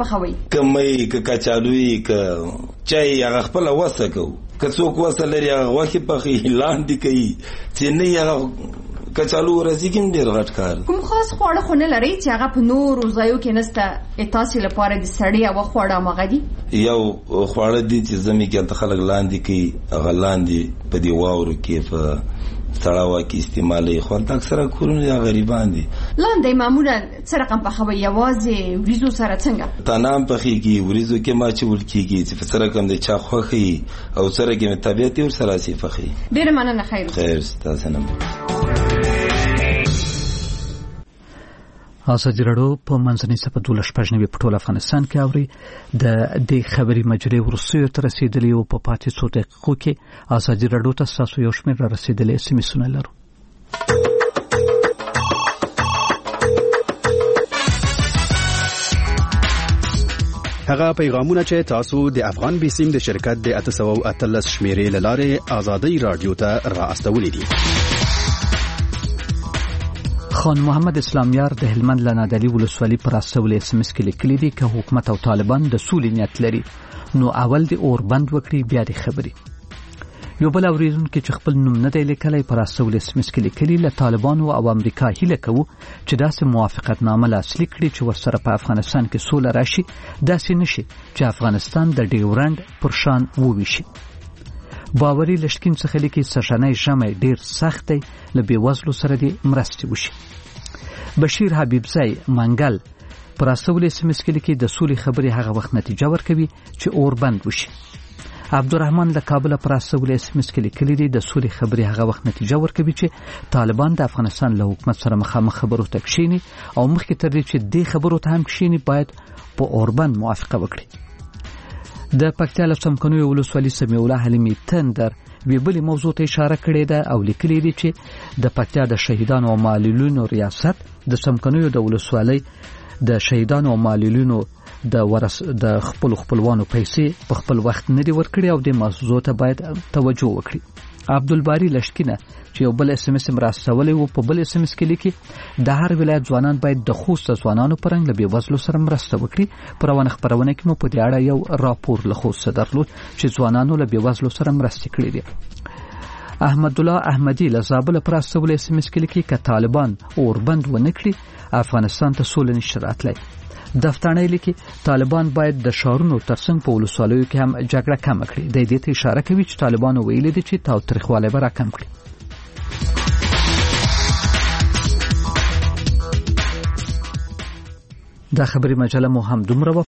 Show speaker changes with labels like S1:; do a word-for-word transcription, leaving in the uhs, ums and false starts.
S1: پخوي؟
S2: کمې ک کچالوي ک چای هغه خپل وسه کو که څوک وسه لري هغه وخت پخې لاندې کوي چې نه هغه کچالو ورزيګم ډیر غټ کار.
S1: کوم خاص خواړه خو نه لري چې هغه په نورو ځایو کې نسته تاسو لپاره د سړی او خواړه مغدي؟
S2: یو خواړه دي چې زمي کې د خلک لاندې کوي هغه لاندې په دی واورو کې په تړاو کې استعمالي خو اکثره کورونه غریبان دي.
S1: لاندې معمولا څه رقم پخوي؟ یوازې وریزو سره څنګه؟
S2: تنام پخېږي وریزو کې ما چې ول کېږي چې څه رقم د چا خوخي او سره کې طبيعت ور سره سي فخي.
S1: ډېر مننه. خیر
S2: خیر تاسو نه.
S3: ازادي راډیو په منځنۍ صفحه دولس پښنوي په ټول افغانستان کې اوري د دې خبري مجلې ورسوي تر رسیدلې او په پاتې څو دقیقو کې ازادي راډیو ته تاسو یو شمېر را رسیدلې سیمې لرو.
S4: هغه پیغامونه چې تاسو د افغان بیسیم د شرکت د اته سوه او اتلس شمیرې لاره ازادي راډیو ته را استولې دي.
S3: خان محمد اسلامیار د هلمند لنادلی ولسوالۍ پر اساس اس ام اس کې لیکلي دي چې حکومت او طالبان د سولې نیت لري نو اول د اوربند وکړي بیا د خبري. یو بل اوریدونکو چې خپل نوم نه دی لیکلی پر اساس اس ام اس کې لیکلي له طالبانو او امریکا هیله کوي چې داسې موافقتنامه لاسلیک کړي چې ورسره په افغانستان کې سوله راشي، داسې نشي چې افغانستان د ډیورند پر شان وویشي. باوري لشکین څخه لیکي سشنای جمع ډیر سخت دی له بیوزلو سره دی مرستې وشي. بشیر حبیبزی منګل پر اساس اس ام اس کې لیکي د سولې خبرې هغه وخت نتیجه ورکوي چې اوربند وشي. عبدالرحمن له کابل پر اساس اس ام اس کې لیکلي دي د سولې خبرې هغه وخت نتیجه ورکوي چې طالبان د افغانستان له حکومت سره مخامخ خبرو ته کښیني او مخکې تر دې چې دې خبرو ته هم کښیني باید په اوربند موافقه وکړي. د پکتیا له څمکنیو ولسوالۍ سمیع الله حلیمي تندر وی بلې موضوع ته اشاره کړې ده او لیکلي دي چې د پکتیا د شهیدانو او معلولینو ریاست د څمکنیو د ولسوالۍ د شهیدانو او معلولینو د ورس د خپل خپلوانو پیسې په خپل وخت نه دی ورکړي او د موضوع ته باید توجه وکړي. عبدالباری لشکینه چې یو بل اس ام اس مرستولې وو په بل اس ام اس کې لیکي د هر ولایت ځوانان باید د خوست ځوانانو پرنګ له بیوزلو سره مرسته وکړي. پروانه خبرونه کې مو په دې اړه یو راپور له خوست درلود چې ځوانانو له بیوزلو سره مرسته کړې دي. احمد الله احمدی له زابل پر اساس اس ام اس کې لیکي ک طالبان اوربند و نکړي افغانستان ته سولې نشي راتلی. دفترنۍ لیکي طالبان باید د شهرونو ترڅنګ په ولسوالیو کې هم جګړه کم کړي. د دې ته اشاره کوي چې طالبان ویلي دي چې تاوتریخوالی به راکم کړي. دا خبري مجله مو هم دومره